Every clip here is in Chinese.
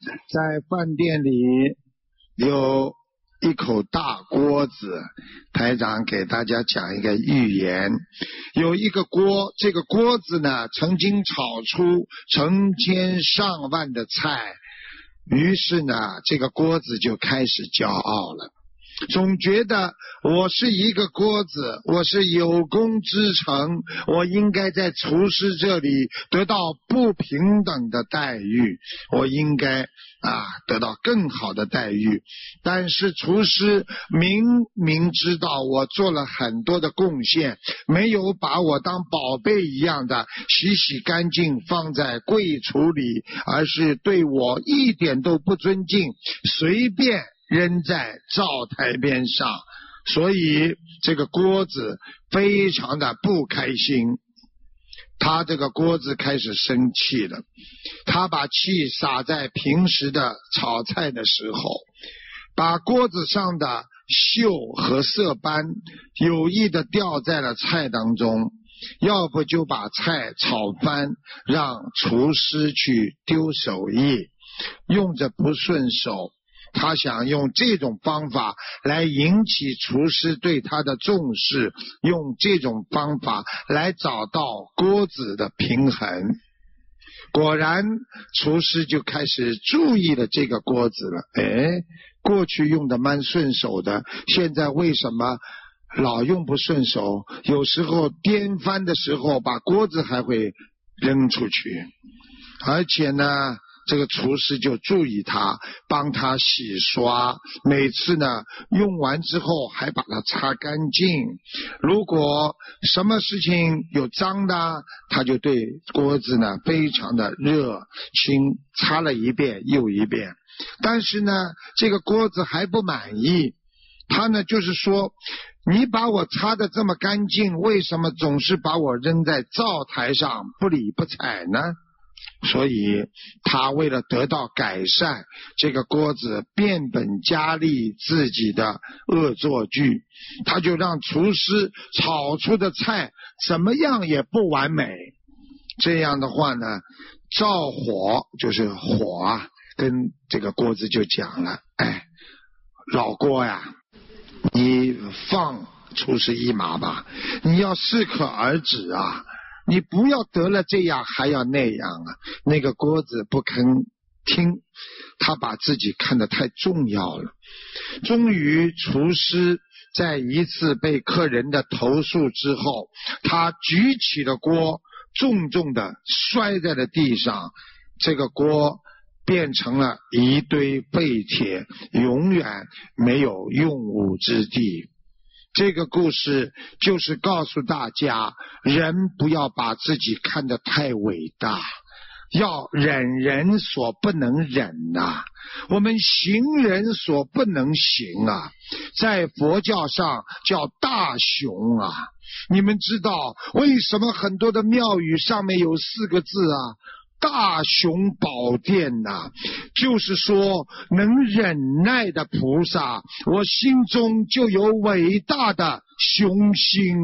在饭店里有一口大锅子，台长给大家讲一个寓言。有一个锅，这个锅子呢曾经炒出成千上万的菜，于是呢这个锅子就开始骄傲了，总觉得我是一个锅子，我是有功之臣，我应该在厨师这里得到不平等的待遇，我应该得到更好的待遇。但是厨师明明知道我做了很多的贡献，没有把我当宝贝一样的洗干净放在柜橱里，而是对我一点都不尊敬，随便扔在灶台边上，所以这个锅子非常的不开心。他这个锅子开始生气了，他把气洒在平时的炒菜的时候，把锅子上的锈和色斑有意的掉在了菜当中，要不就把菜炒翻，让厨师去丢手艺，用着不顺手。他想用这种方法来引起厨师对他的重视，用这种方法来找到锅子的平衡。果然厨师就开始注意了这个锅子了，过去用的蛮顺手的，现在为什么老用不顺手？有时候颠翻的时候把锅子还会扔出去，而且呢这个厨师就注意他，帮他洗刷，每次呢用完之后还把它擦干净。如果什么事情有脏的，他就对锅子呢非常的热情，擦了一遍又一遍。但是呢这个锅子还不满意，他呢就是说，你把我擦得这么干净，为什么总是把我扔在灶台上不理不睬呢？所以他为了得到改善，这个锅子变本加厉自己的恶作剧，他就让厨师炒出的菜怎么样也不完美。这样的话呢，灶火就是火跟这个锅子就讲了，老锅呀，你放厨师一马吧，你要适可而止啊，你不要得了这样还要那样啊。那个锅子不肯听，他把自己看得太重要了。终于厨师在一次被客人的投诉之后，他举起了锅，重重的摔在了地上，这个锅变成了一堆废铁，永远没有用武之地。这个故事就是告诉大家，人不要把自己看得太伟大，要忍人所不能忍我们行人所不能行在佛教上叫大雄你们知道为什么很多的庙宇上面有4个字大雄宝殿就是说能忍耐的菩萨，我心中就有伟大的雄心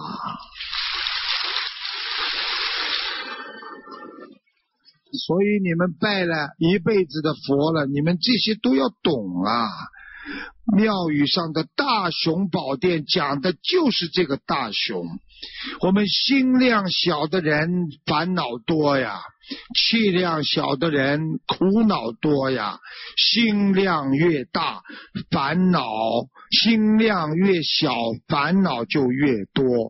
所以你们拜了一辈子的佛了，你们这些都要懂庙宇上的大雄宝殿讲的就是这个大雄。我们心量小的人烦恼多气量小的人苦恼多心量越大烦恼，心量越小烦恼就越多。